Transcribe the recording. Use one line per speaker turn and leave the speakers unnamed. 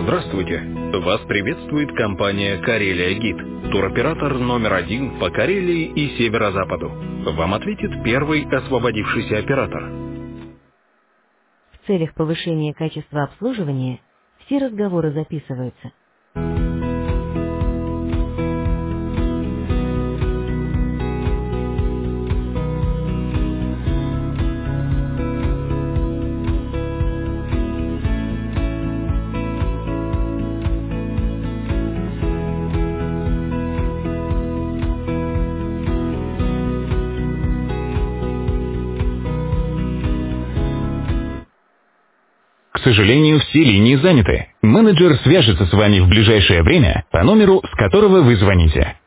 Здравствуйте! Вас приветствует компания «Карелия Гид», туроператор номер 1 по Карелии и Северо-Западу. Вам ответит первый освободившийся оператор.
В целях повышения качества обслуживания все разговоры записываются.
К сожалению, все линии заняты. Менеджер свяжется с вами в ближайшее время по номеру, с которого вы звоните.